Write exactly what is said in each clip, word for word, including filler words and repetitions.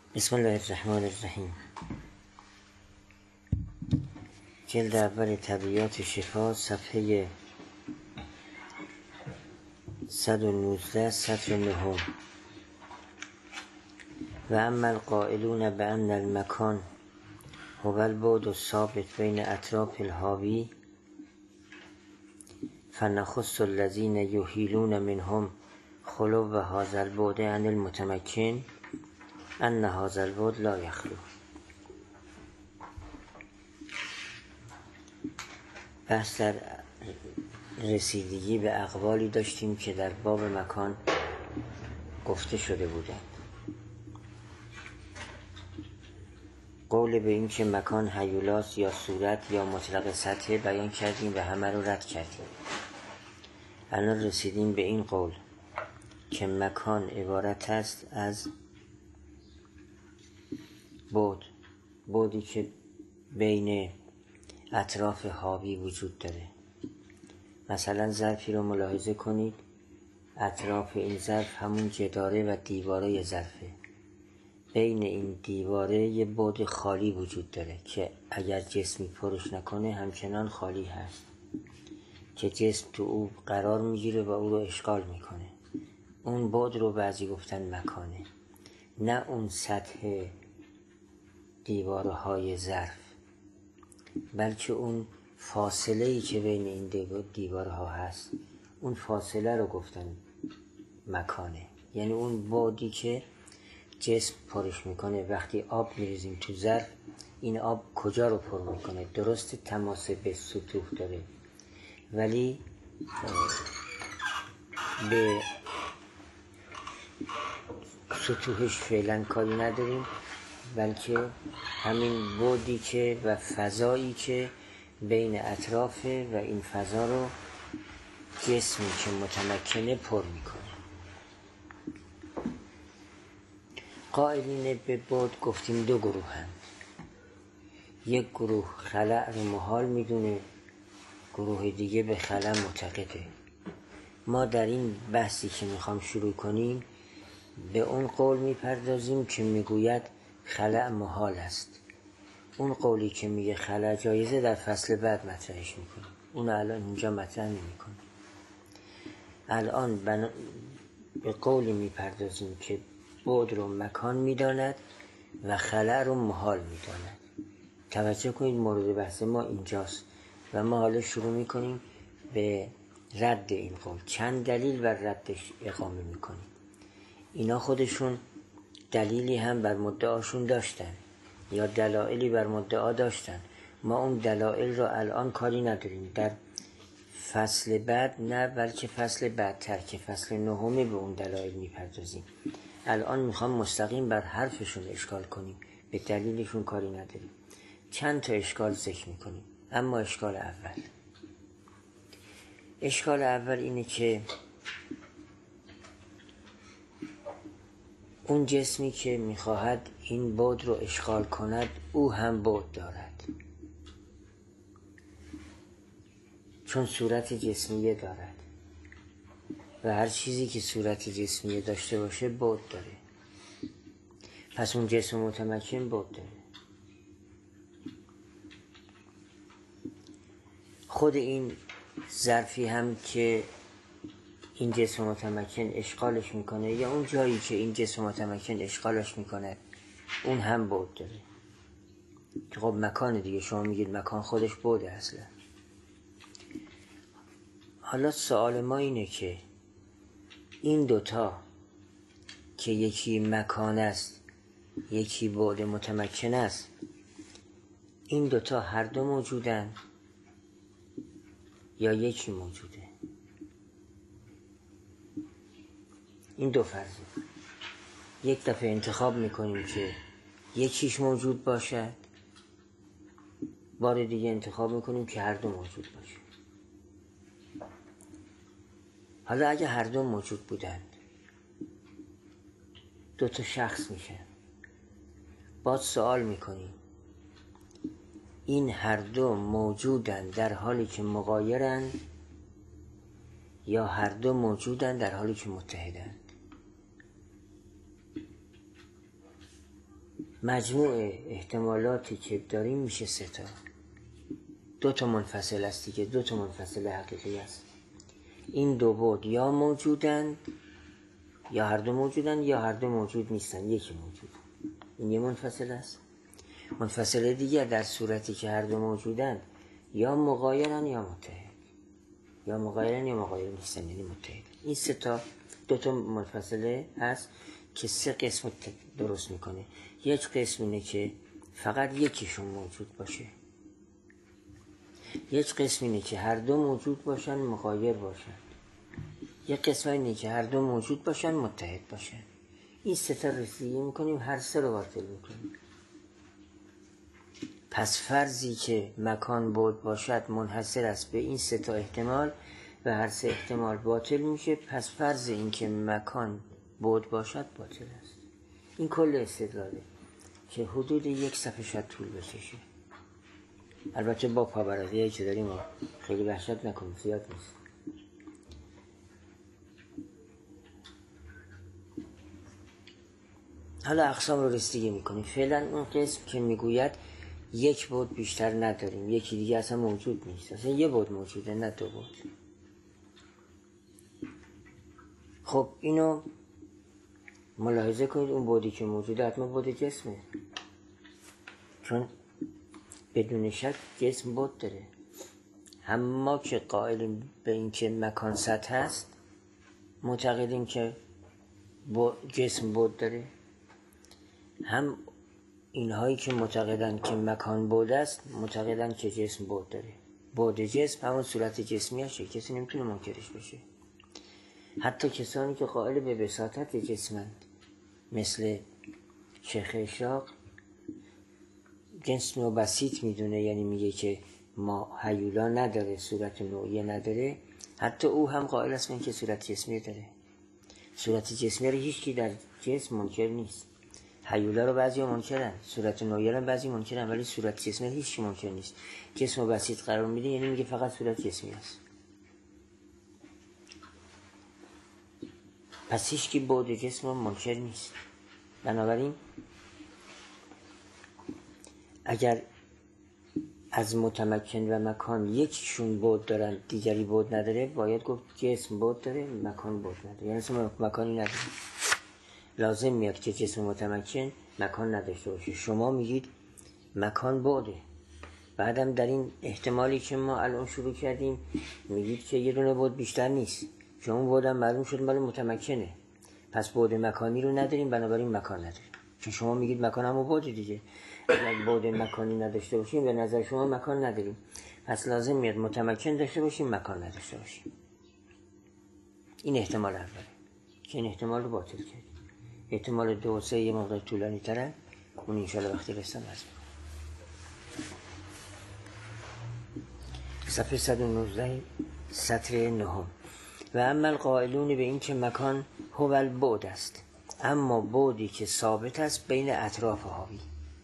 بسم الله الرحمن الرحیم. جلد اول طبیعات شفا، صفحه صد و نوزده، سطر نهم. و اما القائلون بأن المکان هو البعد الثابت بین اطراف الحاوی فنخص الذین یحیلون منهم خلو هذا البعد عن المتمکن ان هذا البعد لا یخلو. بحث در رسیدگی به اقوالی داشتیم که در باب مکان گفته شده بودند. قول به این که مکان هیولاست یا صورت یا مطلق سطح بیان کردیم و همه رو رد کردیم. الان رسیدیم به این قول که مکان عبارت است از بعد، بعدی که بین اطراف حاوی وجود داره. مثلا ظرفی رو ملاحظه کنید، اطراف این ظرف همون جداره و دیواره ظرفه. بین این دیواره یه بعد خالی وجود داره که اگر جسمی پرش نکنه همچنان خالی هست، که جسم تو او قرار میگیره و او رو اشغال میکنه. اون بعد رو بعضی گفتن مکانه، نه اون سطح دیواره های ظرف، بلکه اون فاصله ای که بین این دیواره ها هست، اون فاصله رو گفتن مکانه. یعنی اون بعدی که جسم پرش میکنه. وقتی آب میریزیم تو ظرف، این آب کجا رو پر میکنه؟ درست تماس به سطوح داره، ولی به سطوحش فعلا کاری نداریم، بلکه همین بعدی که و فضایی که بین اطرافه و این فضا رو جسمی که متمکنه پر میکنه. قائلین به بعد گفتیم دو گروه هم. یک گروه خلأ رو محال میدونه، گروه دیگه به خلأ معتقده. ما در این بحثی که میخوام شروع کنیم به اون قول میپردازیم که میگوید خلأ محال است. اون قولی که میگه خلأ جایزه در فصل بعد مطرحش میکنه، اون الان اینجا مطرح نمیکنه. الان بنا... به قولی میپردازیم که بعد رو مکان میداند و خلأ رو محال میداند. توجه کنید، مورد بحث ما اینجاست و ما حالا شروع میکنیم به رد این قول. چند دلیل بر ردش اقامه میکنیم. اینا خودشون دلیلی هم بر مدعاشون داشتن یا دلایلی بر مدعا داشتن. ما اون دلایل رو الان کاری نداریم، در فصل بعد نه، بلکه فصل بعدتر که فصل نهمی به اون دلایل میپردازیم. الان میخوام مستقیم بر حرفشون اشکال کنیم، به دلیلشون کاری نداریم. چند تا اشکال ذکر میکنیم. اما اشکال اول اشکال اول اینه که اون جسمی که میخواهد این بعد رو اشغال کند او هم بعد دارد، چون صورت جسمیه دارد و هر چیزی که صورت جسمیه داشته باشه بعد داره. پس اون جسم متمکن بعد داره. خود این ظرفی هم که این جسم متمکن اشغالش میکنه یا اون جایی که این جسم متمکن اشغالش میکنه اون هم بعد داره. که خب مکان دیگه، شما میگید مکان خودش بعده اصلا. حالا سوال ما اینه که این دوتا که یکی مکان است یکی بعد متمکن است، این دوتا هر دو موجودن یا یکی موجوده؟ این دو فرضه. یک دفعه انتخاب میکنیم که یکیش موجود باشد، بار دیگه انتخاب میکنیم که هر دو موجود باشه. حالا اگه هر دو موجود بودند دو تا شخص میشن. باز سوال میکنیم این هر دو موجودن در حالی که مغایرن یا هر دو موجودن در حالی که متحدن؟ مجموع احتمالاتی که داریم میشه سه تا. دو تا منفصل است دیگه، دو تا منفصل حقیقی است. این دو بعد یا موجودن یا هر دو موجودن یا هر دو موجود نیستن، یکی موجود. این یه منفصل است. منفصل دیگر در صورتی که هر دو موجودن یا مغایرن یا متحد، یا مغایرن یا مغایر نیستن، یعنی متحد. این سه تا دو تا منفصله هست که سه قسم درست میکنه. یک قسم اینه که فقط یکیشون موجود باشه، یک قسم اینه که هر دو موجود باشن مغایر باشن، یک قسم اینه که هر دو موجود باشن متحد باشن. این سه تا رسیدگی میکنیم، هر سه رو باطل میکنیم. پس فرضی که مکان بعد باشد منحصر است به این سه تا احتمال و هر سه احتمال باطل میشه. پس فرض این که مکان بعد باشد باطل است. این کل استدلاله که حدود یک صفحه شاید طول بکشه. البته با پابرقیه‌ای که داریم خیلی وحشت نکنیم، زیاد نیست. حالا اقسام رو رسیدگی میکنیم. فعلا اون قسم که میگوید یک بعد بیشتر نداریم، یکی دیگه اصلا موجود نیست، اصلا یه بعد موجوده نه دو بعد. خب اینو ملاحظه کنید، اون بعدی که موجوده حتما بعد جسمه، چون بدون شک جسم بعد داره. هم ما که قائلیم به این که مکان سطح هست معتقدیم که جسم بعد داره، هم اینهایی که معتقدن که مکان بعد است معتقدن که جسم بعد داره. بعد جسم همون صورت جسمی هست، کسی نمیتونه منکرش بشه. حتی کسانی که قائل به بساطت جسمند مثل شیخ اشراق جنس نوع بسیط میدونه، یعنی میگه که ما هیولا نداره، صورت نوعی نداره. حتی او هم قائل است به اینکه صورت جسمی داره. صورت جسمی رو هیچکی در جسم منکر نیست. هیولا رو بعضی منکرن، صورت نوعی رو بعضی منکرن، ولی صورت جسمی هیچکی منکر نیست. جسم بسیط قرار میده یعنی میگه فقط صورت جسمی است. پس هیچکی بعد جسم منکر نیست. بنابراین اگر از متمکن و مکان یکیشون بعد دارن دیگری بعد نداره، باید گفت جسم بعد داره مکان بعد نداره، یعنی اصلا مکانی نداره. لازم میاد که جسم متمکن مکان نداشته باشه. شما میگید مکان بعده، بعدم در این احتمالی که ما الان شروع کردیم میگید که یه دونه بعد بیشتر نیست، چون اون بعدم معلوم شد مال متمکنه. پس بعد مکانی رو نداریم، بنابراین مکان نداریم. چون شما میگید مکان همون بعد دیگه، اگر بعد مکانی نداشته باشیم به نظر شما مکان نداریم. پس لازم میاد متمکن داشته باشیم مکان نداشته باشیم. این احتمال اوله که این احتمال رو باطل کردیم. احتمال دو و سه یه موقع طولانی تره، اون انشاءالله وقتی رسم از میکنم. صفحه صد و نوزده سطر نهم. و اما القائلون به این که مکان هو البعد است، اما بعدی که ثابت است بین اطراف حاوی.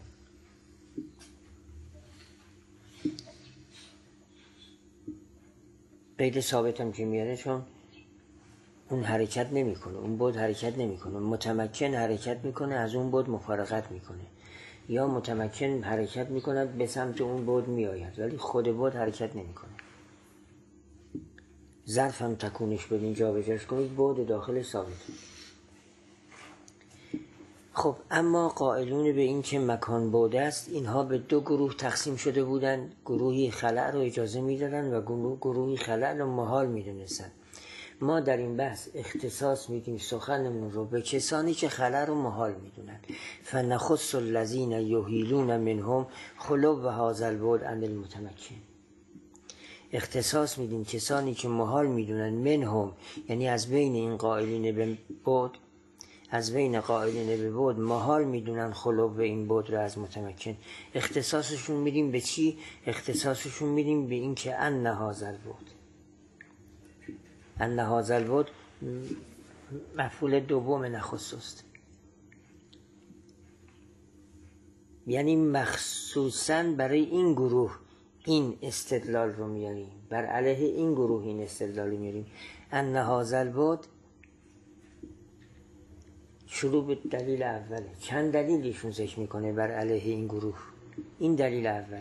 قید ثابت هم که میاره چون اون حرکت نمیکنه، اون بعد حرکت نمیکنه. متمکن حرکت میکنه از اون بعد مفارقت میکنه، یا متمکن حرکت میکنه به سمت اون بعد میآید ولی خود بعد حرکت نمیکنه. ظرف هم تکونش بدین جا بجاش کنید، بعد داخل ثابت. خب اما قائلون به این که مکان بعد است، اینها به دو گروه تقسیم شده بودند. گروهی خلأ رو اجازه میدادن و گروهی خلأ رو محال میدونستن. ما در این بحث اختصاص میدیم سخنمون رو به کسانی که خلأ رو محال میدونن. فنخص الذین یحیلون منهم خلو و هذا البعد عن المتمکن. اختصاص میدیم کسانی که محال میدونن منهم، یعنی از بین این قائلین به بعد، از بین قائلین به بعد محال میدونن خلو و این بعد رو از متمکن. اختصاصشون میدیم به چی؟ اختصاصشون میدیم به این که ان هذا البعد، ان هذا البعد مفعول دوم نخص است، یعنی مخصوصاً برای این گروه این استدلال رو میاریم، بر علیه این گروه این استدلال رو میاریم. ان هذا البعد شروع به دلیل اوله. چند دلیل ایشون ذکر میکنه بر علیه این گروه. این دلیل اوله.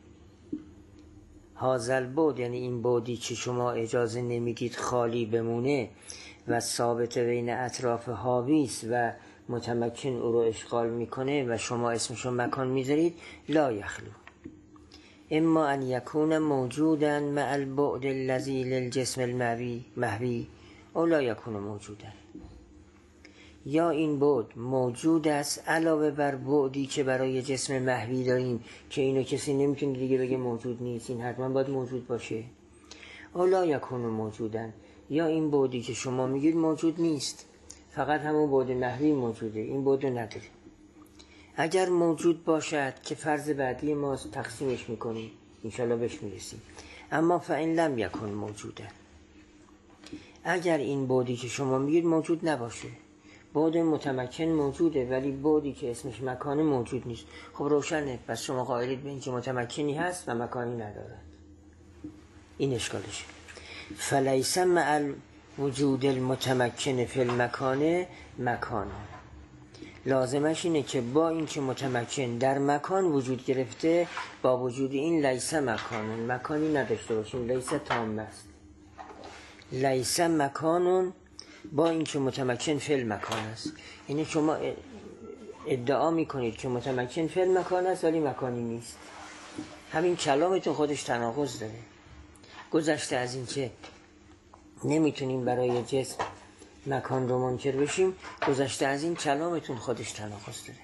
هازل بود، یعنی این بودی که شما اجازه نمیدید خالی بمونه و ثابت بین اطراف حاویس و متمکن او رو اشغال میکنه و شما اسمشو مکان میذارید. لا یخلو اما ان یکون موجودا مع البعد الذی للجسم المحوی محوی او لا یکون موجودا، یا این بعد موجود است علاوه بر بعدی که برای جسم محوی داریم که اینو کسی نمیتونه دیگه بگه موجود نیست، این حتما باید موجود باشه. او لا یکون موجودا، یا این بعدی که شما میگید موجود نیست، فقط همون بعد محوی موجوده، این بعد نداره. اگر موجود باشد که فرض بعدی ما تقسیمش میکنیم انشالله بهش میرسیم، اما فإن لم یکن موجودا، اگر این بعدی که شما میگید موجود نباشه، بعد متمکن موجوده ولی بعدی که اسمش مکانه موجود نیست، خب روشنه، پس شما قائلید به اینکه متمکنی هست و مکانی ندارد. این اشکالشه. فلیس مع وجود المتمکن فی المکان مکانه، لازمش اینه که با اینکه متمکن در مکان وجود گرفته، با وجود این لیس مکانون، مکانی نداشته باشیم. لیس تام است. لیس مکانون با اینکه متمکن فی المکان است، یعنی شما ادعا میکنید که متمکن فی المکان است ولی مکانی نیست. همین کلامتون خودش تناقض داره. گذشته از این که نمیتونیم برای جسم مکان رو منکر بشیم، گذشته از این کلامتون خودش تناقض داره.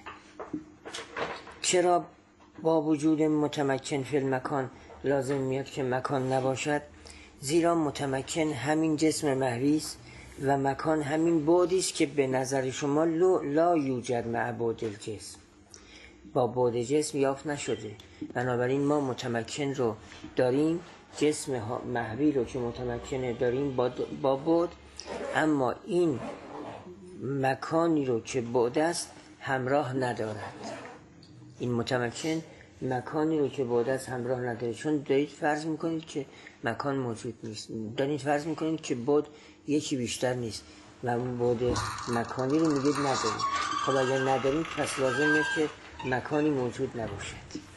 چرا با وجود متمکن فی المکان لازم میاد که مکان نباشد؟ زیرا متمکن همین جسم محوی است و مکان همین بعدی است که به نظر شما لا یوجد مع بعد الجسم، با بعد جسم یافت نشده. بنابراین ما متمکن رو داریم، جسم محوی رو که متمکنه داریم با بعد، اما این مکانی رو که بعد است همراه ندارد. این متمکن مکانی رو که بعد است همراه نداره، چون دارید فرض میکنید که مکان موجود نیست، دارید فرض میکنید که بعد یکی بیشتر نیست و اون بعد مکانی رو میگید ندارید. خب اگر ندارید پس لازمه که مکانی موجود نباشد.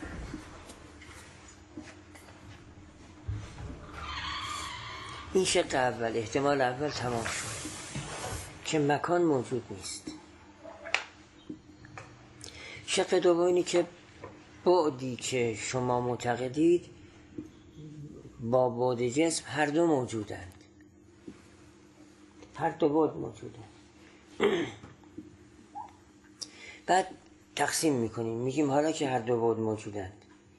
این شق اول، احتمال اول تمام شد که مکان موجود نیست. شق دوم اینه که بعدی که شما معتقدید با بعد جسم هر دو موجودند، هر دو بعد موجودند. بعد تقسیم میکنیم، میگیم حالا که هر دو بعد موجودند،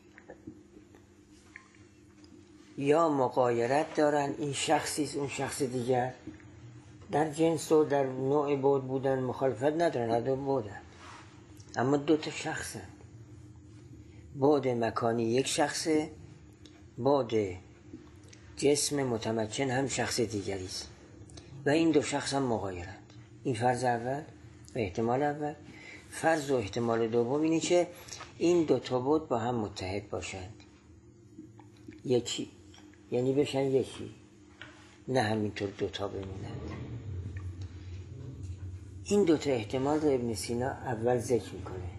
یا مغایرت دارن، این شخصی اون شخص دیگر، در جنس و در نوع بعد بودن مخالفت ندارن، هر دو بعدند اما دو تا شخصند. بعد مکانی یک شخصه، بعد جسم متمکن هم شخص دیگری است و این دو شخص هم مغایرند. این فرض اول و احتمال اول. فرض و احتمال دوم اینه که این دو تا بعد با هم متحد باشند، یکی، یعنی بشن یکی، نه همینطور دوتا بمونند. این دوتا احتمال رو ابن سینا اول ذکر میکنه.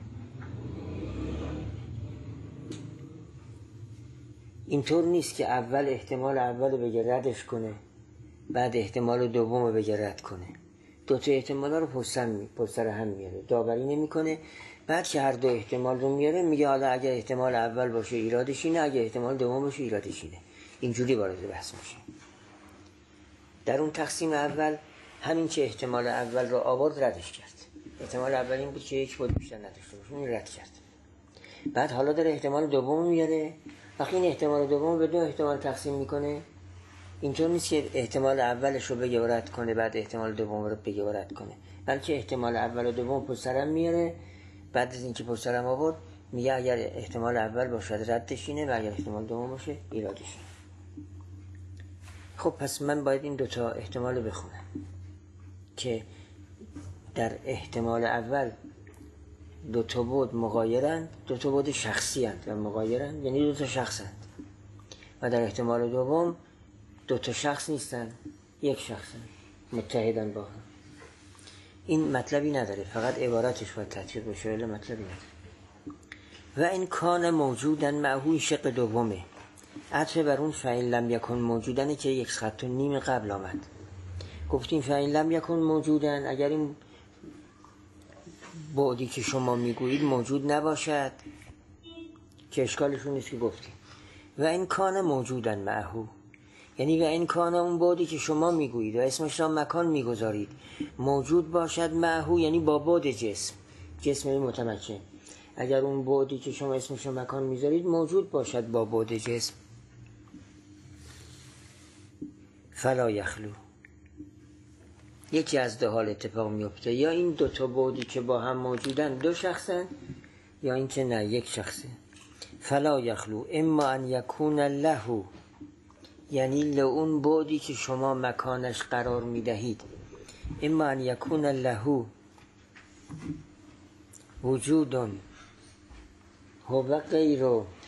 اینطور نیست که اول احتمال اول رو بگه ردش کنه، بعد احتمال دوم رو بگه رد کنه. دوتا احتمال رو پشت هم میاره، داوری نمی کنه. بعد که هر دو احتمال رو میاره میگه حالا اگر احتمال اول باشه ایرادش اینه، اگر احتمال دوم باشه ایرادش اینه. اینجوری وارد بحث میشه. در اون تقسیم اول همین که احتمال اول رو آورد ردش کرد. احتمال اول این بود که یک بود بیشتر نداشته باشه، اون رد کرد. بعد حالا داره احتمال دوم میاره. وقتی این احتمال دوم به دو احتمال تقسیم میکنه، اینطور نیست که احتمال اولش رو بگه و رد کنه بعد احتمال دوم رو بگه و رد کنه، بلکه احتمال اول و دوم پشت سر هم میاره. بعد از اینکه پشت سر هم آورد میگه اگر احتمال اول باشه ردش اینه و اگر احتمال دوم باشه ایرادش اینه. خب پس من باید این دوتا احتمال بخونم که در احتمال اول دوتا بود مغایرند، دوتا بود شخصی هست و مغایرند، یعنی دوتا شخص هست. و در احتمال دوم دوتا شخص نیستن، یک شخص هست، متحدن با هم. این مطلبی نداره، فقط عبارتش باید تطبیق بشه، ولی مطلبی نداره. و این کان موجودن معهوی شق دومه، عطف بر اون فعین لم یکن موجودنه که یک خط و نیم قبل آمد. گفتیم فعین لم یکن موجودن، اگر این بعدی که شما میگویید موجود نباشد که اشکالشون نیست که گفتیم. و این کان موجودن معهو، یعنی و این کان اون بعدی که شما میگویید و اسمش را مکان میگذارید موجود باشد معهو، یعنی با بعد جسم، جسم متمکن. اگر اون بعدی که شما اسمش را مکان میذارید موجود باشد با بعد جسم، فلا یخلو، یکی از دو حال اتفاق میفته، یا این دو تا بعدی که با هم موجودن دو شخصن، یا این که نه یک شخصه. فلا یخلو اما ان یکون له، یعنی لئون بعدی که شما مکانش قرار میدهید، اما ان یکون له وجودون هو غیر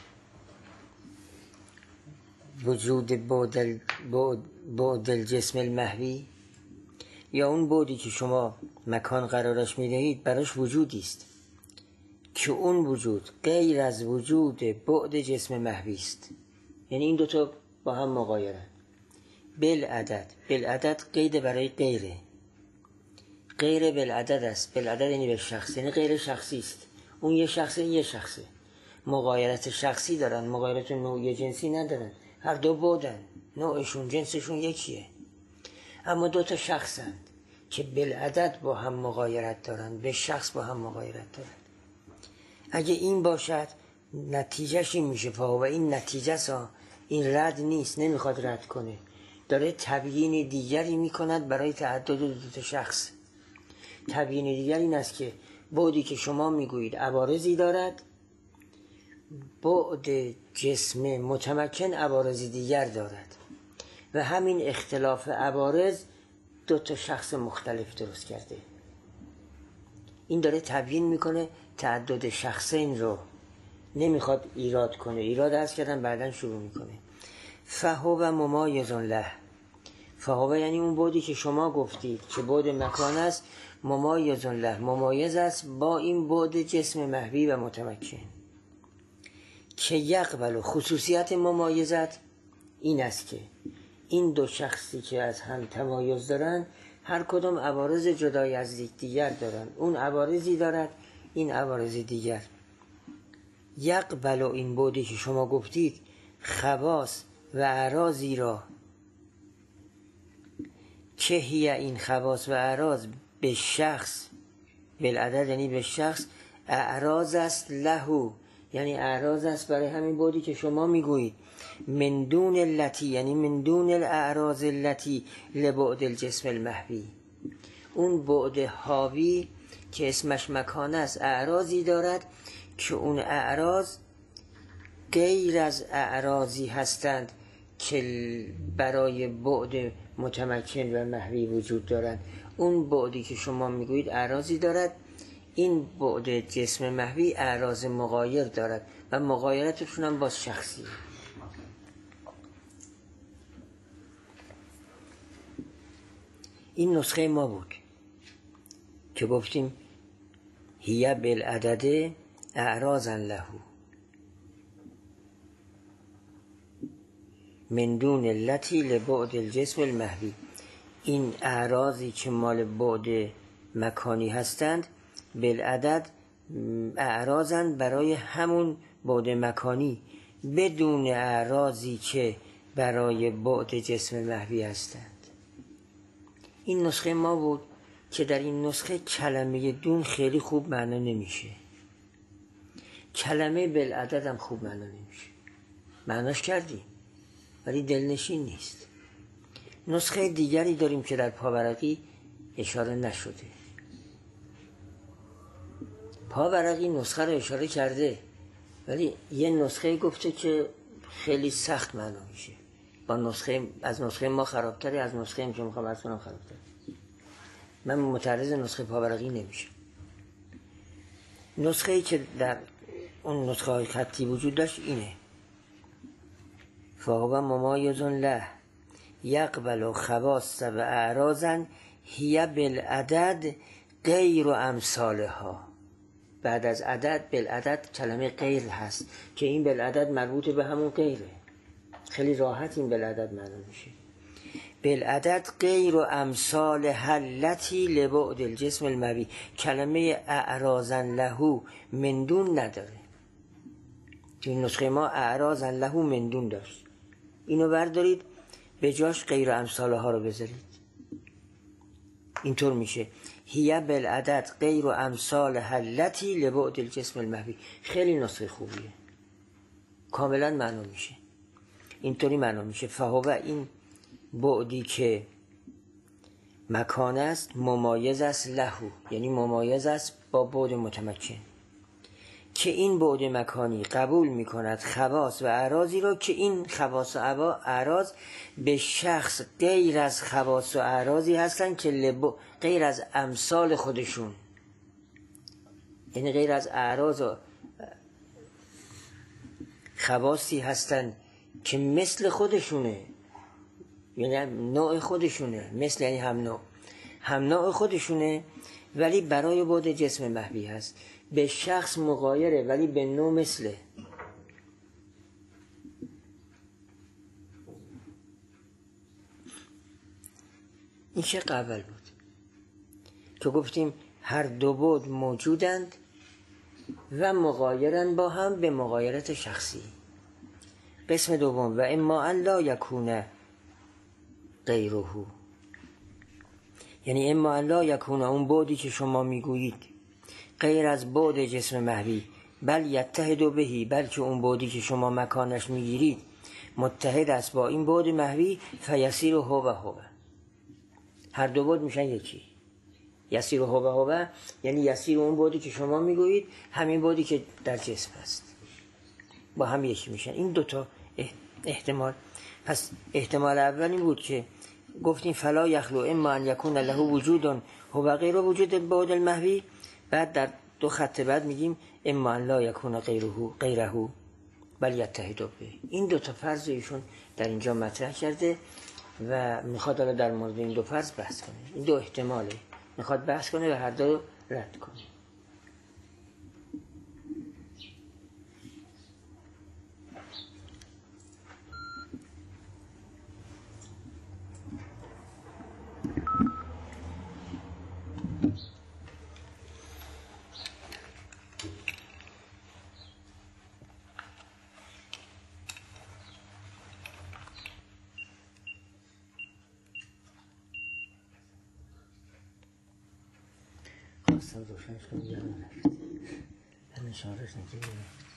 وجود بعد بعد الجسم المحوی، یا اون بعدی که شما مکان قرارش میدهید براش وجودی است که اون وجود غیر از وجود بعد جسم محوی است. یعنی این دوتا با هم مغایرن. بالعدد، بالعدد قید برای غیره، غیر بالعدد است، بالعدد یعنی به شخص، یعنی غیر شخصی است. اون یه شخصه، یه شخصه، مغایرت شخصی دارن، مغایرت نوعی جنسی ندارن، هر دو بودن، نوعشون جنسشون یکیه، اما دو تا شخصند که بالعدد با هم مغایرت دارن، به شخص با هم مغایرت دارن. اگه این باشد نتیجهش این میشه، و این نتیجه سا این رد نیست، نمیخواد رد کنه، داره تبیین دیگری میکند برای تعدد دو تا شخص. تبیین دیگر این است که بعدی که شما میگویید عوارضی دارد، بعد جسم متمکن عوارضی دیگر دارد و همین اختلاف عوارض دو تا شخص مختلف درست کرده. این داره تبیین میکنه تعدد شخصین رو، نمیخواد ایراد کنه، ایراد از کردن بعدن شروع میکنه. فهو ممایز له، فهو یعنی اون بعدی که شما گفتید که بعد مکان است، ممایز له، ممایز است با این بعد جسم محوی و متمکن. که یقبل، خصوصیت ممایزت این است که این دو شخصی که از هم تمایز دارن هر کدام عوارض جدای از دیگر دارن، اون عوارضی دارد، این عوارض دیگر. یقبل، این بعدی که شما گفتید خواص و اعراضی را که هی، این خواص و اعراض به شخص، بالعدد یعنی به شخص، اعراض است لهو، یعنی اعراض است برای همین بعدی که شما میگویید، من دون التی، یعنی من دون الاعراض التی لبعد الجسم المحوی، اون بعد حاوی که اسمش مکان است اعراضی دارد که اون اعراض غیر از اعراضی هستند که برای بعد متمکن و محوی وجود دارند. اون بعدی که شما میگویید اعراضی دارد، این بعد جسم محوی اعراض مغایر دارد و مغایرتشون هم باز شخصی. این نسخه ما بود که گفتیم هی بالعدد اعراضا له من دون التی لبعد الجسم المحوی، این اعراضی که مال بعد مکانی هستند بالعدد اعراضن برای همون بعد مکانی، بدون اعراضی که برای بعد جسم محوی هستند. این نسخه ما بود که در این نسخه کلمه دون خیلی خوب معنا نمیشه، کلمه بالعدد هم خوب معنا نمیشه، معناش کردیم ولی دلنشین نیست. نسخه دیگری داریم که در پاورقی اشاره نشده، پاورقی نسخه رو اشاره کرده ولی یه نسخه گفته که خیلی سخت معنا میشه، با نسخه از نسخه ما خرابتره، از نسخه هم که میخوام از کنم خرابتره. من متعرض نسخه پاورقی نمیشه. نسخه ای که در اون نسخه های خطی وجود داشت اینه: فهو ممایز له یقبل خواص و اعراضا هی بالعدد غیر و امثالها. بعد از عدد بالعدد کلمه غیر هست که این بالعدد مربوط به همون غیره. خیلی راحت این بالعدد معلوم میشه. بالعدد غیر و امثال حلتی لبعد الجسم المبی. کلمه اعراضا لهو مندون نداره. تو این نسخه ما اعراضا لهو مندون داشت. اینو بردارید به جاش غیر و امثالها رو بذارید. اینطور میشه هیه بالعدد غیر و امثال حلتی لبعد الجسم المحوی. خیلی نسخه خوبیه، کاملا معلوم میشه. اینطوری معلوم میشه فهو این بعدی که مکان است ممایز است لهو، یعنی ممایز است با بعد متمکن، که این بعد مکانی قبول میکند خواص و اعراضی را که این خواص و اعراض به شخص غیر از خواص و اعراضی هستند که لب... غیر از امثال خودشون، یعنی غیر از اعراض و خواصی هستند که مثل خودشونه، یعنی نوع خودشونه. مثل یعنی هم نوع، هم نوع خودشونه ولی برای بعد جسم محوی هست. به شخص مغایره ولی به نوع مثله. این شق اول بود که گفتیم هر دو بعد موجودند و مغایرن با هم به مغایرت شخصی. قسم دوم و اما ان لا یکونه غیره، یعنی اما ان لا یکونه اون بعدی که شما میگویید غیر از بعد جسم محوی، بل یتحد بهی، بلکه اون بعدی که شما مکانش میگیرید متحد است با این بعد محوی، فیسیر هو و هو. هر دو بعد میشن یکی. یسیر هو و هو یعنی یسیر اون بعدی که شما میگویید همین بعدی که در جسم است، با هم یکی میشن. این دوتا احتمال. پس احتمال اول این بود که گفتیم فلا یخلو اما ان یکون له وجود هو غیر وجود بعد المحوی. بعد در دو خط بعد میگیم اما ان لا یکون غیره غیره بل یتحد به. این دو تا فرض ایشون در اینجا مطرح کرده و میخواد حالا در مورد این دو فرض بحث کنه. این دو احتماله، میخواد بحث کنه و هر دو رد کنه. خواستم روشنش کنم یادم رفت. همین شارش نگیره.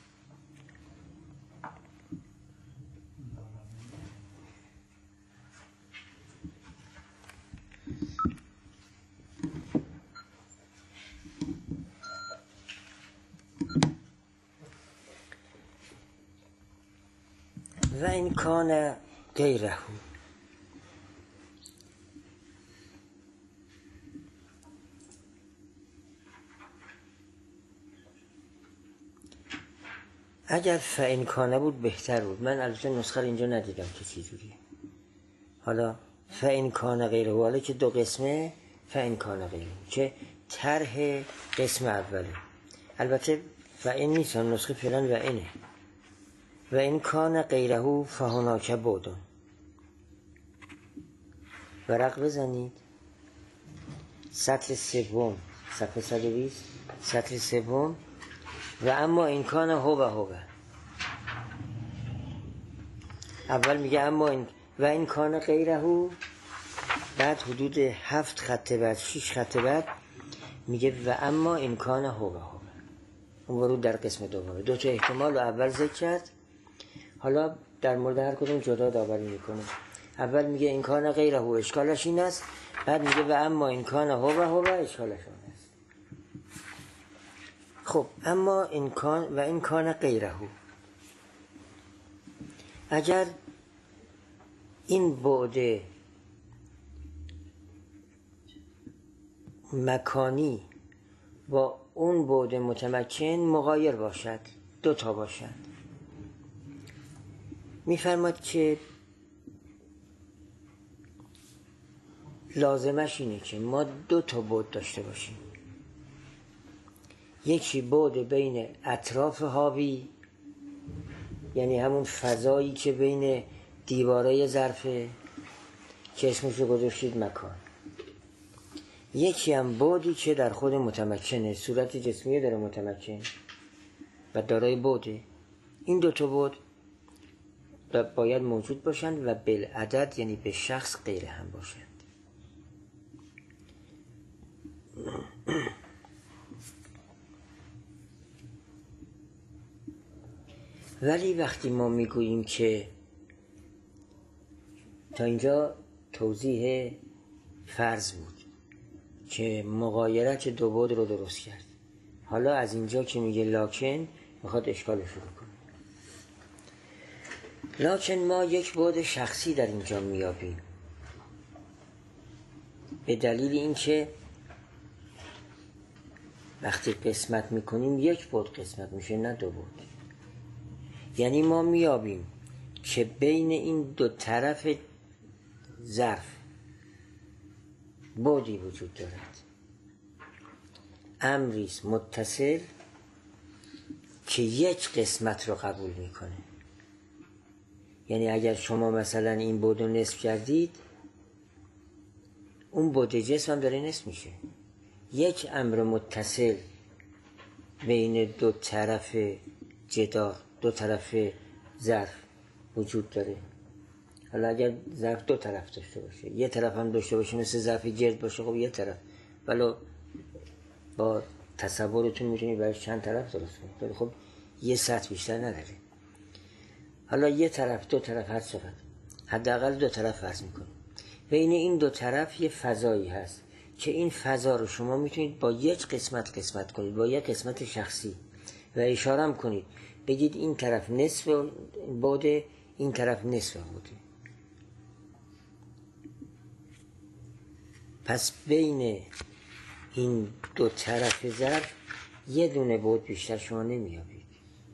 و این کان غیره، اگر فإن کانه بود بهتر بود. من البته نسخه اینجا ندیدم که چی جوریه. حالا فإن کانه غیره، حالا که دو قسمه فإن کانه غیره که طرح قسم اوله. البته فإن نیست، نسخه فعلا و اینه. و این کان غیره فهناک بودن. ورق بزنید سطر سوم صفحه صد و بیست سطر سوم. و اما این کان هو و هو. اول میگه اما این و این کان غیره، بعد حدود هفت خط بعد شش خط بعد میگه و اما این کان هو و هو. اون ورود در قسم دومه. دو تا احتمال رو اول ذکر کرد، حالا در مورد هر کدوم جدا داوری میکنه. اول میگه این کان غیره اشکالش این است، بعد میگه و اما این کان هو و هو اشکالش این است. خب اما این کان و این کان غیره، اگر این بعد مکانی با اون بعد متمکن مغایر باشد، دو تا باشد، میفرماد که لازمش اینه که ما دو تا بعد داشته باشیم. یکی بعد بین اطراف حاوی، یعنی همون فضایی که بین دیواره ظرفه که اسمش رو گذاشتید مکان. یکی هم بعدی که در خود متمکنه، صورت جسمی داره متمکن و دارای بعده. این دوتا بعد باید موجود باشند و بالعدد، یعنی به شخص غیر هم باشند. ولی وقتی ما میگوییم که تا اینجا توضیح فرض بود که مغایرت دو بعد رو درست کرد، حالا از اینجا که میگه لاکن میخواد اشکالش رو کنه. لاکن ما یک بعد شخصی در اینجا میابیم به دلیل اینکه وقتی قسمت میکنیم یک بعد قسمت میشه، نه دو بعد. یعنی ما میابیم که بین این دو طرف ظرف بعدی وجود دارد، امریست متصل که یک قسمت رو قبول میکنه. یعنی اگر شما مثلا این بعد رو نصف کردید، اون بعد جسم هم داره نصف میشه. یک امر متصل بین دو طرف جدار، دو طرف ظرف وجود داره. حالا اگر ظرف دو طرف داشته باشه، یه طرف هم داشته باشه مثل ظرف گرد باشه، خب یه طرف، ولی با تصورتون میتونید برای چند طرف درست کنید، خب یه سطح بیشتر نداره. حالا یه طرف، دو طرف، هر چقدر، حداقل دو طرف فرض میکنید. بین این دو طرف یه فضایی هست که این فضا رو شما میتونید با یک قسمت قسمت کنید، با یک قسمت شخصی، و اشاره هم کنید بگید این طرف نصف بعده، این طرف نصف بعده. پس بین این دو طرف ظرف یه دونه بعد بیشتر شما نمیابید،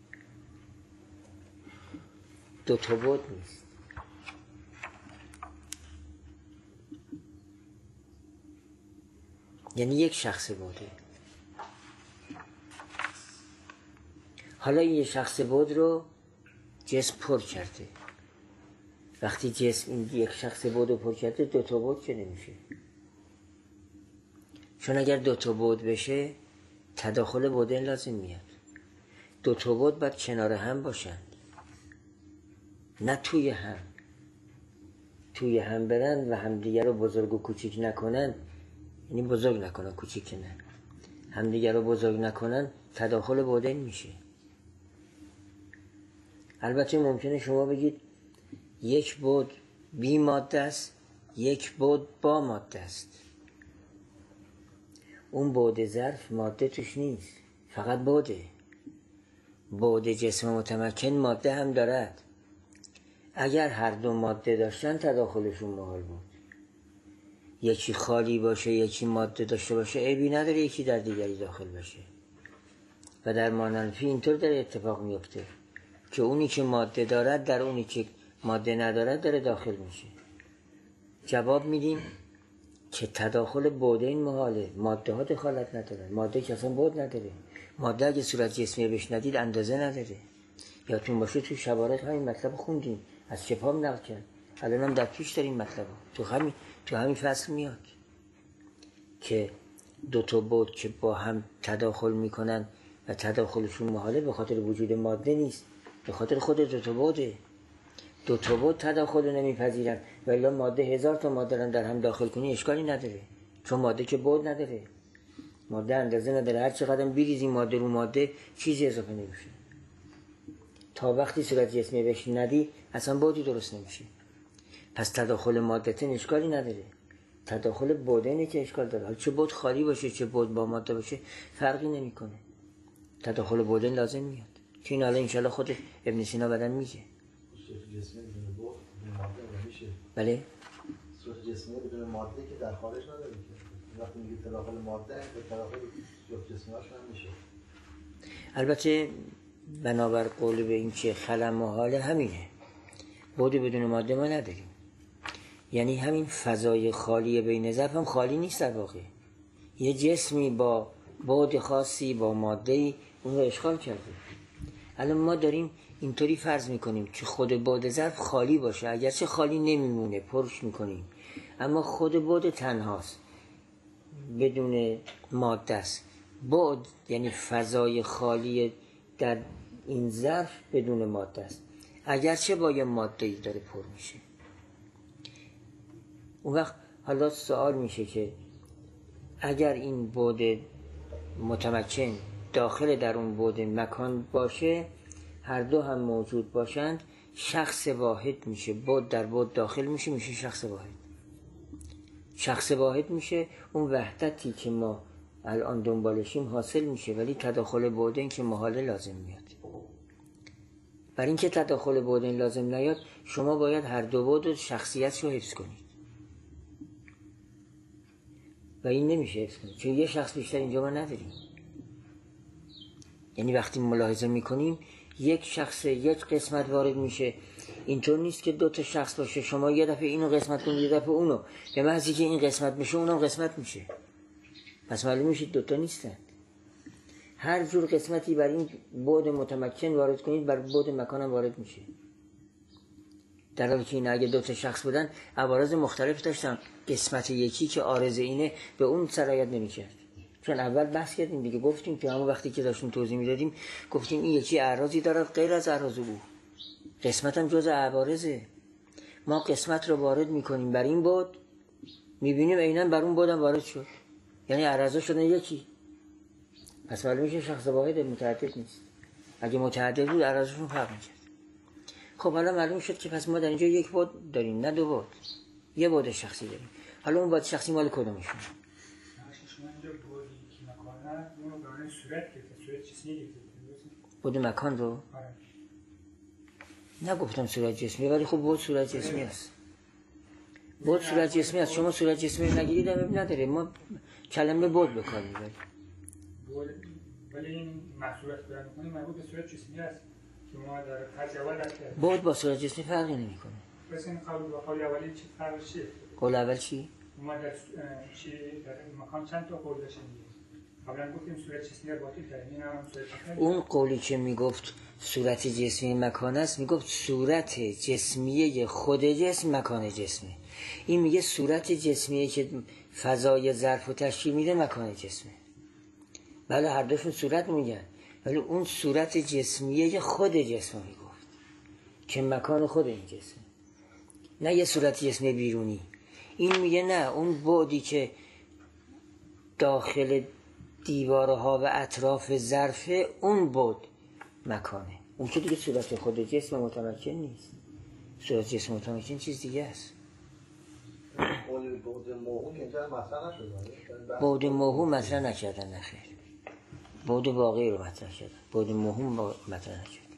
دو تا بعد نیست. یعنی یک شخص بعده. حالا این یک شخص بعد رو جسم پر کرده. وقتی جسم این یک شخص بعد رو پر کرده، دو تا بعد که نمیشه. چون اگر دو تا بعد بشه تداخل بعدین لازم میاد. دو تا بعد باید کنار هم باشند، نه توی هم. توی هم برن و همدیگر رو بزرگ و کوچیک نکنن، یعنی بزرگ نکنن کوچیک نه، همدیگر رو بزرگ نکنن، تداخل بعدین میشه. البته ممکنه شما بگید یک بعد بی ماده است، یک بعد با ماده است. اون بعد ظرف ماده توش نیست، فقط بعده. بعد جسم متمکن ماده هم دارد. اگر هر دو ماده داشتن تداخلشون محال بود. یکی خالی باشه، یکی ماده داشته باشه، عیبی نداره یکی در دیگری داخل باشه. و در مانلفی اینطور داره اتفاق میفته که اونی که ماده دارد در اونی که ماده ندارد داره داخل میشه. جواب میدیم که تداخل بعدین محاله. ماده ها دخالت نداره، ماده که اصلا بعد نداره. ماده اگه صورت جسمی بهش ندید اندازه نداره. یادتون باشه تو شوارق همین مطلب خوندیم، از شپام نقل کرد، الان هم در پیش داریم مطلب تو همین تو همین فصل میاد که دو تا بعد که با هم تداخل میکنن و تداخلشون محاله به خاطر وجود ماده نیست، به خاطر خود دو تا بعده. دو تا بعد تداخل رو نمیپذیرن، ولی ماده هزار تا ماده رو در هم داخل کنی اشکالی نداره، چون ماده که بعد نداره، ماده اندازه نداره. هر چقدر بریزی ماده رو ماده چیزی اضافه نمیشه. تا وقتی صورت جسمی بهش ندی اصلا بعدی درست نمیشه. پس تداخل مادتن اشکالی نداره، تداخل بعدینه که اشکال داره. چه بعد خالی باشه چه بعد با ماده باشه فرقی نمیکنه، تداخل بعدین لازم میاد که این حالا انشالله خود ابن سینا بعداً میگه. جسمی بدون بعد ماده نمیشه. بله؟ صورت جسمی بدون ماده که در خارج نداره که وقتی میگه تداخل ماده به تداخل صورت جسمی هاش نمیشه. البته بنابر قول به این که خلا محاله همینه، بعد بدون ماده ما نداریم. یعنی همین فضای خالی بین ظرف هم خالی نیست در واقع. یه جسمی با بعد خاصی با ماده‌ای اون رو اشغال کرده. الان ما داریم اینطوری فرض میکنیم که خود بعد ظرف خالی باشه، اگرچه خالی نمیمونه، پرش میکنیم، اما خود بعد تنهاست، بدون ماده است. بعد یعنی فضای خالی در این ظرف بدون ماده است، اگرچه با یه ماده‌ای داره پر میشه. اون وقت حالا سوال میشه که اگر این بعد متمکن داخل در اون بعد مکان باشه، هر دو هم موجود باشند، شخص واحد میشه. بعد در بعد داخل میشه، میشه شخص واحد. شخص واحد میشه، اون وحدتی که ما الان دنبالشیم حاصل میشه، ولی تداخل بعدین که محاله لازم میاد. برای اینکه تداخل بعدین لازم نیاد، شما باید هر دو بعد شخصیت رو حفظ کنید و این نمیشه حفظ کنید، چون یه شخص بیشتر اینجا ما نداریم. یعنی وقتی ملاحظه میکنیم یک شخص یک قسمت وارد میشه، اینطور نیست که دو تا شخص باشه، شما یه دفعه اینو قسمت کنید یه دفعه اونو، به محضی که این قسمت میشه اونم قسمت میشه، پس معلوم میشه دو تا نیستند. هر جور قسمتی بر این بعد متمکن وارد کنید بر بعد مکانم وارد میشه، در حالی که این اگه دو تا شخص بودن عوارض مختلف داشتن، قسمت یکی که عارض اینه به اون سرایت نمیکرد. چون اول بحث کردیم دیگه، گفتیم که همون وقتی که داشتیم توضیح میدادیم گفتیم این یکی اعراضی دارد غیر از اعراض او، قسمت هم جز عوارضه. ما قسمت رو وارد میکنیم بر این بعد، میبینیم عیناً بر اون بعد هم وارد شد، یعنی اعراضا شدن یکی، پس معلوم میشه شخص واحد، متعدد نیست. اگه متعدد بود اعراضشون فرق میکرد. خب حالا معلوم شد که پس ما در اینجا یک بعد داریم، نه دو بعد، یه بعد شخصی داریم. حالا اون بعد شخصی مال کدومشون؟ شما اینجا بعدی که مکانه اون رو برای صورت گرفته، صورت جسمی گرفته. بعد مکان رو؟ نگفتم صورت جسمی، ولی خب بعد صورت جسمی است. بعد صورت جسمی است. شما صورت جسمی نگیرید هم نداره، ما کلمه بعد به کار میبریم. ولی این محصولات بیان میکنیم مربوط به صورت جسمی است که ما در خرج اول هست. بعد با صورت جسمی فرقی نمیکنه. بس این قول با قول اولی چه فرقی چیه؟ قول اول چی؟ ما در چی در مکان چند تا قول داشتیم. قبلا گفتیم صورت جسمی رو باطل کردیم، این هم صورت مکان. اون قولی که میگفت صورت جسمی مکان است، میگفت صورت جسمیه خود جسم مکان جسمه. این میگه صورت جسمیه که فضای ظرف رو تشکیل میده مکان جسمه. بله هر دوشون صورت میگن، ولی اون صورت جسمیه خود جسم میگفت که مکان خود این جسمه، نه یه صورت جسمی بیرونی. این میگه نه، اون بعدی که داخل دیوارها و اطراف ظرفه اون بعد مکانه، اون که دیگه صورت خود جسم متمکن نیست. صورت جسم متمکن چیز دیگه است. بعد موهوم مطرح نکردن، نخیر. بعد واقعی رو مطرح کردن، بعد موهوم مطرح نکردن.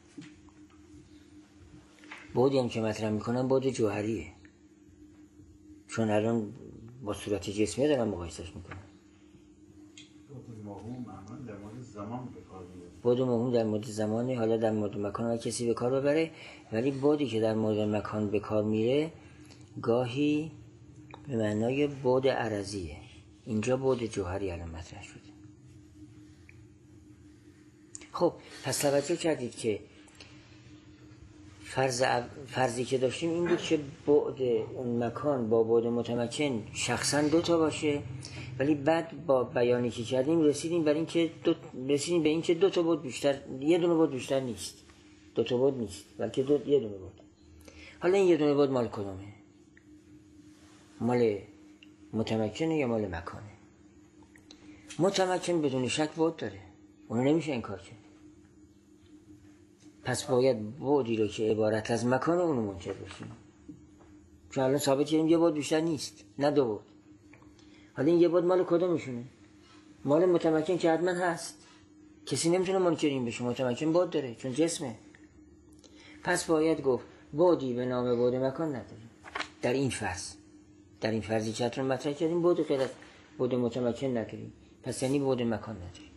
بعدی هم که مطرح میکنن بعد جوهریه، چون الان با صورت جسمی دارن مقایسش میکنن. بعد موهوم معمولا در مورد زمان به کار میبره. بعد موهوم در مورد زمانه، حالا در مورد مکان کسی به کار ببره، ولی بعدی که در مورد مکان به کار میره گاهی به معنای بعد عرضیه. اینجا بعد جوهری الان مطرح شده. خب پس توجه کردید که فرض فرضی که داشتیم این بود که بعد اون مکان با بعد متمکن شخصا دو تا باشه، ولی بعد با بیانی که کردیم رسیدیم بر این که دو رسیدیم به این که دو تا بعد بیشتر، یه دونه بعد بیشتر نیست، دو تا بعد نیست، بلکه دو یه دونه بعد. حالا این یه دونه بعد مال کدومه؟ مال متمکنه یا مال مکانه؟ متمکن بدون شک بعد داره، اونو نمیشه انکار کرد. پس باید بعدی رو که عبارت از مکان اونو منکر بشیم، چون الان ثابت کردیم یه بعد بیشتر نیست، نه دو بعد. حالا این یه بعد مال کدومشونه؟ مال متمکن که حتما هست، کسی نمیتونه منکر این بشه، متمکن بعد داره چون جسمه. پس باید گفت بعدی به نام بعد مکان نداریم در این فرض. در این فرضی که حتما مطرح کردیم بعد غیر از بعد متمکن نداریم، پس یعنی بعد مکان نداریم.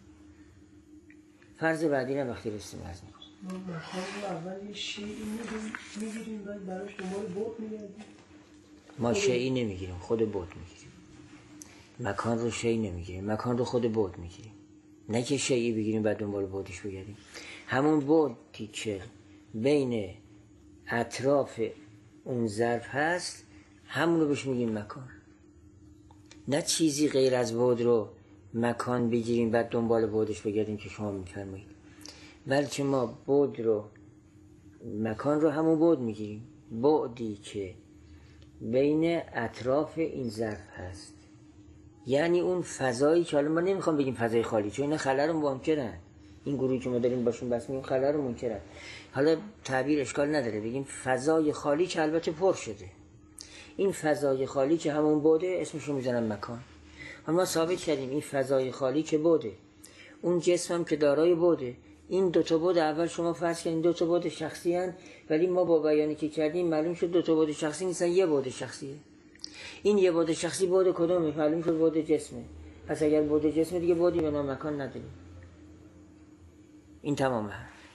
فرض بعدی رو وقتی رسیم از میکنم ما مکان رو اول یه شیعی میگیریم باید براش دنبال بعد میگردیم. ما شیعی نمیگیریم، خود بعد میگیریم. مکان رو شی نمیگیریم، مکان رو خود بعد میگیریم. نه که شیئی بگیریم بعد دنبال بعدش بگردیم. همون بعدی که بین اطراف اون ظرف هست همون رو بهش میگیم مکان. نه چیزی غیر از بعد رو مکان بگیریم بعد دنبال بعدش بگردیم که شما میفرمایید، بلکه ما بعد رو مکان رو همون بعد میگیریم، بعدی که بین اطراف این ظرف هست، یعنی اون فضایی که حالا ما نمیخوام بگیم فضای خالی، چون اینا خلا رو منکرن، این گروهی که ما داریم باشون بس میگیم خلا رو منکرن. حالا تعبیر اشکال نداره، بگیم فضای خالی که البته پر شده. این فضای خالی که همون بوده اسمش رو میزنن مکان. ما ثابت کردیم این فضای خالی که بوده، اون جسم هم که دارای بوده، این دو تا بود اول شما فرض کردین دو تا بود شخصی هن، ولی ما با بیانی که کردیم معلوم شد دو تا بود شخصی نیستن، یه بود شخصیه. این یه بود شخصی بود کدومه؟ معلوم شد بود جسمه. پس اگر بود جسمه دیگه بودی به نام مکان نداریم. این تمامه.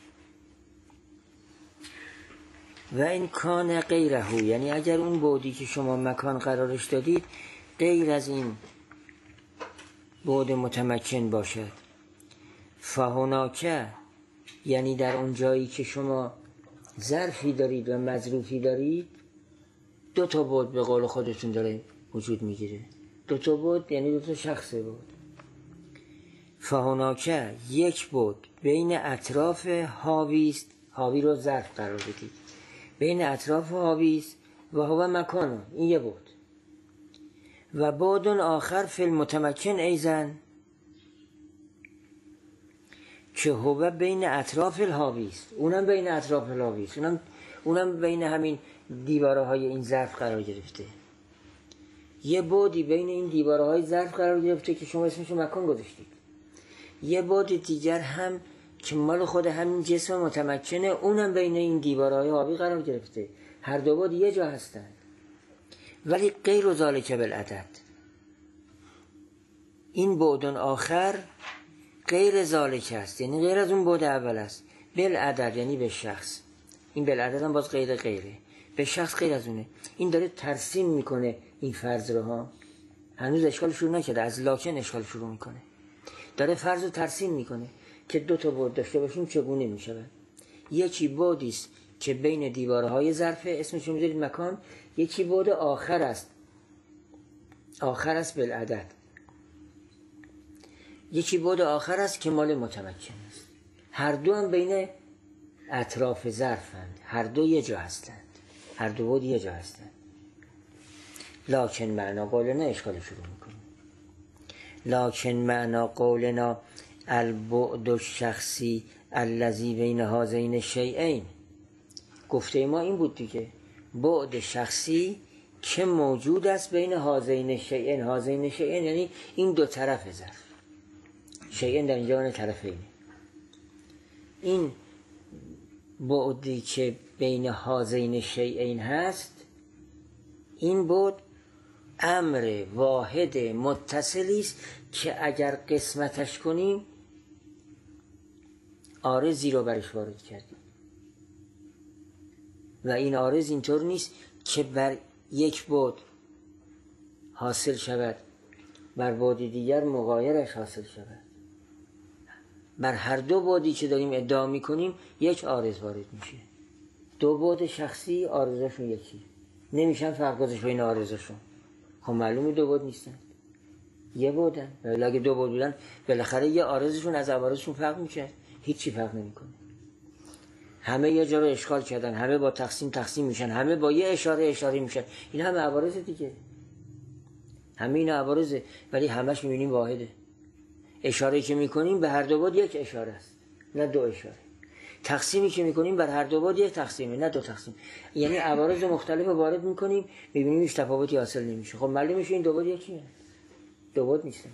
و این کان غیره، یعنی اگر اون بودی که شما مکان قرارش دادید غیر از این بود متمکن باشد، فهناکه، یعنی در اون جایی که شما ظرفی دارید و مظروفی دارید، دو تا بود به قول خودتون داره وجود میگیره. دو تا بود یعنی دو تا شخص بود. فهناکه یک بود بین اطراف حاویست، حاوی رو ظرف قرار بدید، بین اطراف حاویست و هو مکانه، این یه بود. و بود آخر فی المتمکن ایزن که هو بین اطراف الحاویست، اونم بین اطراف الحاویست، اونم اونم بین همین دیواره های این ظرف قرار گرفته. یه بودی بین این دیواره های ظرف قرار گرفته که شما اسمشو مکان گذاشتید. یه بود دیگر هم که مال خود همین جسم متمکنه، اونم بین این دیواره های حاوی قرار گرفته. هر دو بود یه جا هستن، ولی غیر ذالک بالعدد. این بود آخر غیر ذالک است، یعنی غیر از اون بود اول است. بالعدد یعنی به شخص. این بالعدد هم باز غیر غیره، به شخص غیر از اونه. این داره ترسیم میکنه این فرض رو ها، هنوز اشکال شروع نکرده، از لاکن اشکال شروع میکنه. داره فرض رو ترسیم میکنه که دو تا بود داشته باشیم چگونه میشود. یکی بودیست که بین دیوارهای ظرفه، اسمش رو میذارید مکان. یکی بود آخر است، آخر است بالعدد. یکی بود آخر است که مال متمکن است. هر دو هم بین اطراف ظرفند، هر دو یه جا هستند، هر دو بود یه جا هستند. لکن معنا قولنا اشکال شروع میکنه. لکن معنا قولنا البعد الشخصی الذی بین هذین الشیئین. گفته ما این بود دیگه، بعد شخصی که موجود است بین هذین الشیئین. هذین الشیئین یعنی این دو طرف ظرف، شیئین در اینجا طرفین. این بعدی که بین هذین الشیئین هست، این بعد امر واحد متصلی است که اگر قسمتش کنیم عارضی رو برش وارد کردیم. و این عارض اینطور نیست که بر یک بعد حاصل شود بر بعد دیگر مغایرش حاصل شود. بر هر دو بعدی که داریم ادعا میکنیم یک عارض وارد میشه. دو بعد شخصی عارضشون یکی، نمیشن فرق گذاشت بین عارضشون. خب معلومه دو بعد نیستن، یه بعدن. ولی اگه دو بعد بودن بالاخره یه عارضشون از عوارضشون فرق میشه. هیچی فرق نمیکنه. همه یه جا رو اشغال کردن، همه با تقسیم تقسیم میشن، همه با یه اشاره اشاره میشن. این همه عوارض دیگه، همه این عوارضه، ولی همش میبینیم واحده. اشاره که میکنیم به هر دو بعد یک اشاره است، نه دو اشاره. تقسیمی که میکنیم بر هر دو بعد یک تقسیمه، نه دو تقسیم. یعنی عوارض مختلف وارد میکنیم، میبینیم هیچ تفاوتی حاصل نمیشه. خب معلوم میشه این دو بعد یکیه، دو بعد نیستن.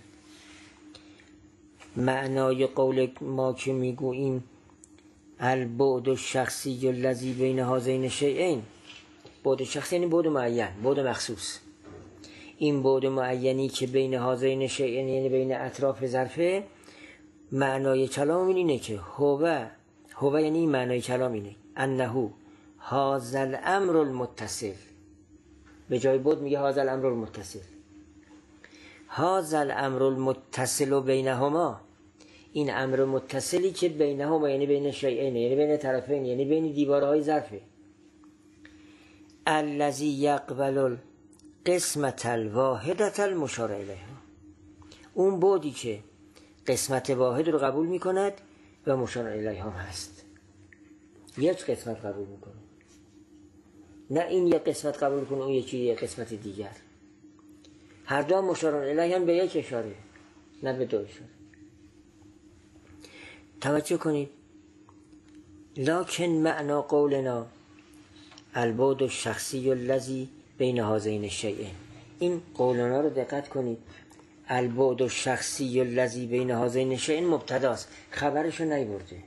معنای قول ما که میگوییم البعد الشخصی الذی بین هذین الشیئین، بعد شخصی یعنی بعد معین، بعد مخصوص. این بعد معینی که بین هذین الشیئین یعنی بین اطراف ظرفه، معنای کلام اینه که هو هو یعنی معنای کلام اینه انه هذا الامر المتصل. به جای بعد میگه هذا الامر المتصل. هذا الامر المتصل بینهما، این امر متصلی که بینهما یعنی بین شیئین، یعنی بین طرفین، یعنی بین دیوارهای ظرفه. الذی یقبل القسمة الواحدة المشار الیها، اون بودی که قسمت واحد رو قبول میکند و مشار الیها هست. یک قسمت قبول میکنه، نه این یک قسمت قبول کنه اون یکی یک قسمت دیگر. هر دو مشار الیها هم به یک اشاره، نه به دو اشاره. توجه کنید. لکن معنا قولنا البعد الشخصی الذی بین هذین الشیئین، این قولنا رو دقت کنید. البعد الشخصی الذی بین هذین الشیئین مبتداست، خبرشو نیورده.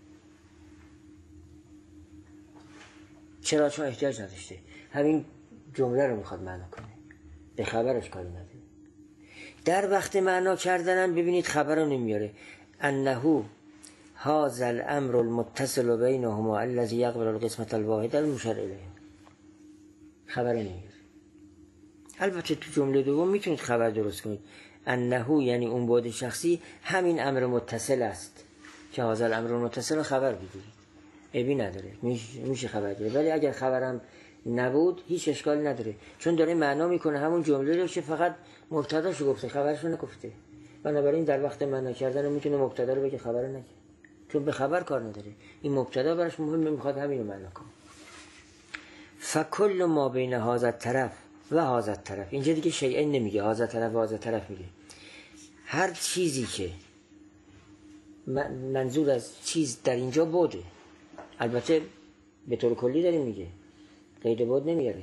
چرا؟ چون احتیاج نداشته، همین جمله رو میخواد معنا کنه، به خبرش کاری نداره. در وقت معنا کردنم ببینید خبر رو نمیاره. انه هذا الامر المتصل بینهما الذی یقبل القسمة الواحدة المشار الیه، خبر نمیاره. البته تو جمله دوم میتونید خبر درست کنید. انه یعنی اون بعد شخصی همین امر متصل است که هذا الامر المتصل خبر بگیرید، عیبی نداره، میشه خبر داره. ولی اگر خبرم نبود هیچ اشکال نداره، چون داره معنا میکنه همون جمله رو که فقط مبتداشو گفته، خبرشو نگفته. بنابراین در وقت معنا کردن میتونه مبتدا رو بگه، خبر رو نگه، چون به خبر کار نداره. این مبتدا براش مهمه، میخواد همین رو معنا کنه. فکل ما بین هذا الطرف و هذا الطرف، اینجا دیگه شیئین نمیگه، هذا طرف و هذا طرف میگه. هر چیزی که منظور از چیز در اینجا بوده، البته به طور کلی داریم میگه، قید بود نمیاره.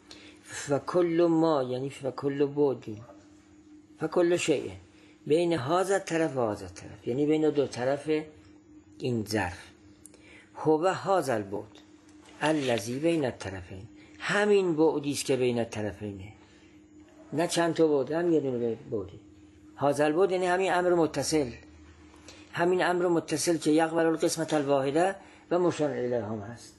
فکل ما یعنی فکل بودی، فکل شیء بین هذا الطرف و هذا الطرف، یعنی بین دو طرف این ظرف. هو هذا البعد الذی بین الطرفین، همین بعدی است که بین الطرفینه، نه چند تا بعد، هم یه دونه بعده. هذا البعد یعنی همین امر متصل، همین امر متصل که یقبل القسمة الواحده و مشار الیها هم هست.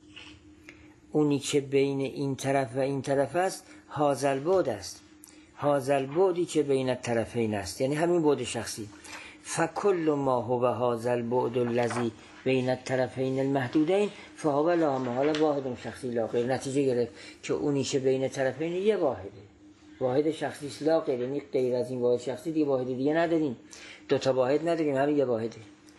اونی که بین این طرف و این طرف است هذا البعد است، هذا البعدی که بین الطرفین است، یعنی همین بعد شخصی. فکل ما هو هذا البعد الذی بین الطرفین المحدودین فهو لا محال واحد شخصی لا غیر. نتیجه گرفت که اونی که بین طرفین یه واحده، واحد شخصی است لا غیر، یعنی غیر از این واحد شخصی دیگه واحد دیگه نداریم، دو تا واحد نداریم، همین یه واحده.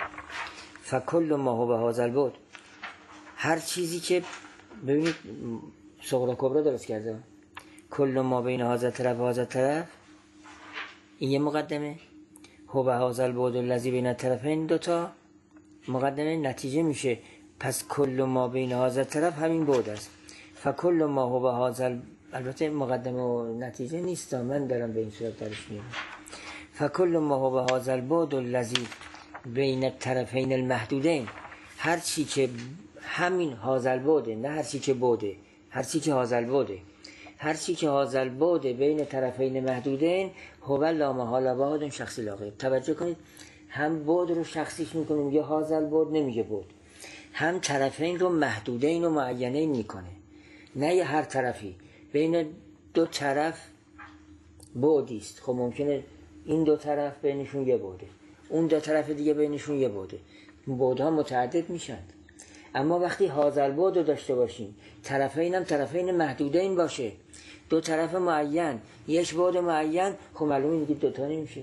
فکل ما هو هذا البعد، هر چیزی که ببینید صغرا کبرا درست کرده، کل ما بین هذا الطرف و هذا الطرف، این یه مقدمه، هو هذا البعد الذی بین الطرفین دو تا مقدمه. نتیجه میشه پس کل ما بین هذا الطرف همین بعد است. فکل ما هو هذا، البته مقدمه و نتیجه نیست، من دارم به این صورت درش میارم. فکل ما هو هذا البعد الذی بین الطرفین المحدودین، هر چی که همین هذا البعد، نه هر چی که بعده، هر چی که هذا البعد، هر چی که هذا البعد بین طرفین محدودین هو لا محال واحد شخصی لا غیر. توجه کنید، هم بعد رو شخصیش میکنه، میگه هذا البعد، نمیگه بعد. هم طرفین رو محدودین و معینین میکنه، نه یه هر طرفی، بین دو طرف بعدی است. خب ممکنه این دو طرف بینشون یه بعده، اون دو طرف دیگه بینشون یه بعده، بعدها متعدد میشن. اما وقتی هذا البعد رو داشته باشیم، طرفین هم طرفین محدودین باشه، دو طرف معین، یک بعد معین، خب معلومه دیگه دوتا نمیشه.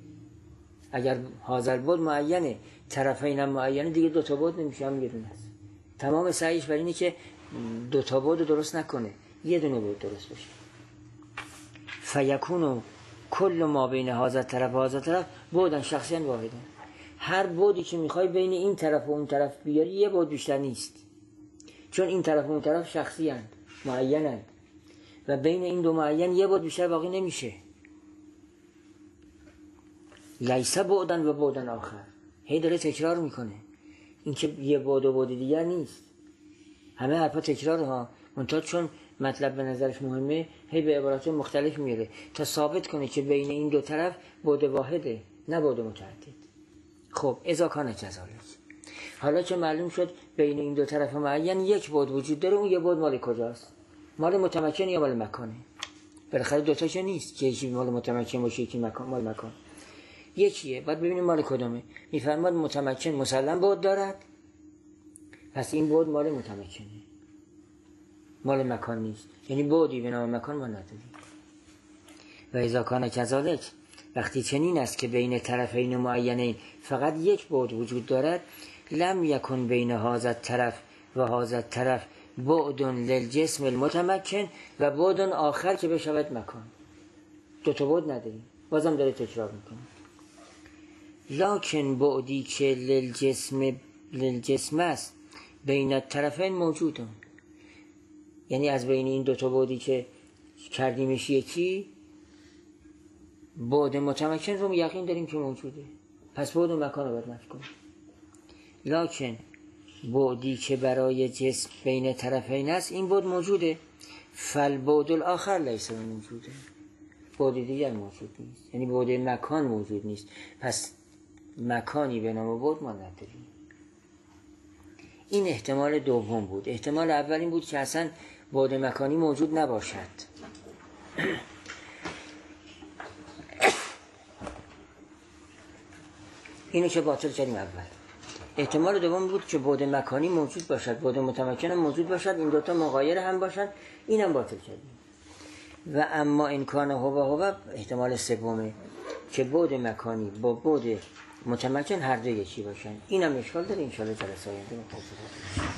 اگر هذا البعد معینه، طرفین هم معینه، دیگه دوتا بعد نمیشه، هم یه دونه است. تمام سعیش بر اینه که دوتا بعد درست نکنه، یه دونه بعد درست باشه. فیکون کل ما بین هذا الطرف و هذا الطرف بعدن شخصیاً واحدن. هر بعدی که میخوای بین این طرف و اون طرف بیاری یه بعد بیشتر نیست، چون این طرف و اون طرف شخصی هستند، معینند، و بین این دو معین یه بعد بیشتر باقی نمیشه. لیس بعدن و بعدن آخر، هی داره تکرار میکنه، این که یه بعد و بعد دیگر نیست. همه حرفا تکرار ها، منتها چون مطلب به نظرش مهمه هی به عبارات مختلف میاره تا ثابت کنه که بین این دو طرف بعد واحده، نه بعد متعدد. خب اذا کان کذالک، حالا که معلوم شد بین این دو طرف معین یک بعد وجود داره، اون یه بعد مال کجاست؟ مال متمکن یا مال مکانه؟ بالاخره دوتا که نیست که یکی مال متمکن باشه یکی مکان مال مکان یکیه. باید ببینیم مال کدومه. میفرماد متمکن مسلم بعد دارد، پس این بعد مال متمکنه، مال مکان نیست. یعنی بعدی به نام مکان ما نداریم. و اذا کان کذالک، وقتی چنین است که بین طرفین معینین فقط یک بعد وجود دارد، لم یکن بین هذا الطرف و هذا الطرف بعد للجسم المتمکن و بعد آخر که بشود مکان. دو تا بعد نداریم. بازم داره تکرار میکنه. لکن بعدی که للجسم للجسم است بین الطرفین موجودن، یعنی از بین این دو تا بعدی که کردیمش یکی، بعد متمکن رو یقین داریم که موجوده، پس بعد و مکان رو باید نفی کنیم. لکن بعدی که برای جسم بین طرفین است این بعد موجوده، فالبعد الاخر لیس موجوده، بعد دیگر موجود نیست، یعنی بعد مکان موجود نیست، پس مکانی به نام بعد ما نداریم. این احتمال دوم بود. احتمال اول این بود که اصلا بعد مکانی موجود نباشد. اینو که باطل کردیم اول. احتمال دوم بود که بعد مکانی موجود باشد، بعد متمکن هم موجود باشد، این دوتا مغایر هم باشد، اینم باطل کردیم. و اما این کان هو هو احتمال سومه که بعد مکانی با بعد متمکن هر دو یکی باشن. اینم اشکال داره. ان شاء الله جلسه آینده مفصل